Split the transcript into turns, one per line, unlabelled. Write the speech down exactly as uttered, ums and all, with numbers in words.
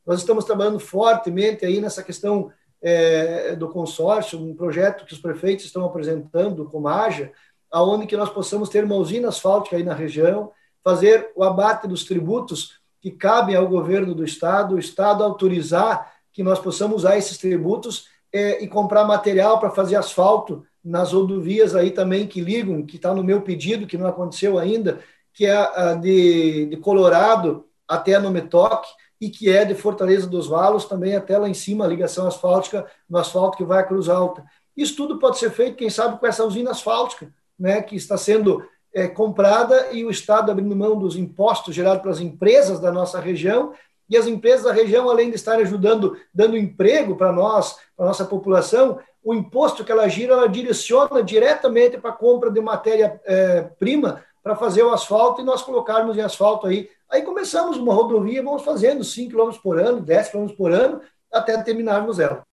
Nós estamos trabalhando fortemente aí nessa questão é, do consórcio, um projeto que os prefeitos estão apresentando, como a AJA, aonde que nós possamos ter uma usina asfáltica aí na região, fazer o abate dos tributos que cabem ao governo do Estado, o Estado autorizar que nós possamos usar esses tributos é, e comprar material para fazer asfalto nas rodovias aí também que ligam, que está no meu pedido, que não aconteceu ainda, que é a de, de Colorado até a Nometoc, e que é de Fortaleza dos Valos, também até lá em cima, a ligação asfáltica, no asfalto que vai à Cruz Alta. Isso tudo pode ser feito, quem sabe, com essa usina asfáltica, né, que está sendo é, comprada e o Estado abrindo mão dos impostos gerados pelas empresas da nossa região, e as empresas da região, além de estarem ajudando, dando emprego para nós, para a nossa população, o imposto que ela gira, ela direciona diretamente para a compra de matéria-prima é, para fazer o asfalto e nós colocarmos em asfalto aí. Aí começamos uma rodovia, vamos fazendo cinco quilômetros por ano, dez quilômetros por ano, até terminarmos ela.